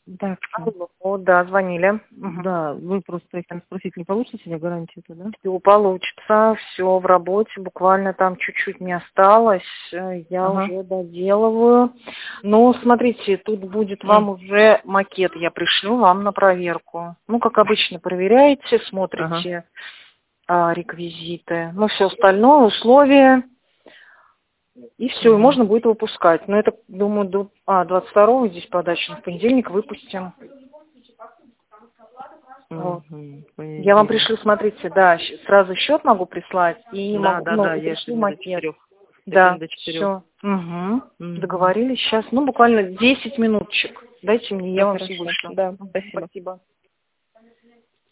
Так, Алло, да, звонили. да, вы просто хотели спросить, не получится сегодня гарантию-то, да? Все получится, все в работе, буквально там чуть-чуть не осталось, я Ага. уже доделываю. Но смотрите, тут будет вам уже макет, я пришлю вам на проверку. Ну, как обычно, проверяете, Ага. смотрите реквизиты, ну, все остальное, условия, и все, и Угу. можно будет выпускать. Но это, думаю, до 22-го здесь подача, в понедельник выпустим. Вот. Угу. Я вам Понедельник. пришлю, смотрите, да, сразу счет могу прислать и Да, могу, да, ну, да, и я пришлю сегодня до макет. 4. Сегодня Да, до 4. все. Угу. Угу. Договорились. Сейчас, ну, буквально 10 минуточек. Дайте мне, Все я вам все хорошо. вышлю. Да, Мгм. спасибо. Спасибо.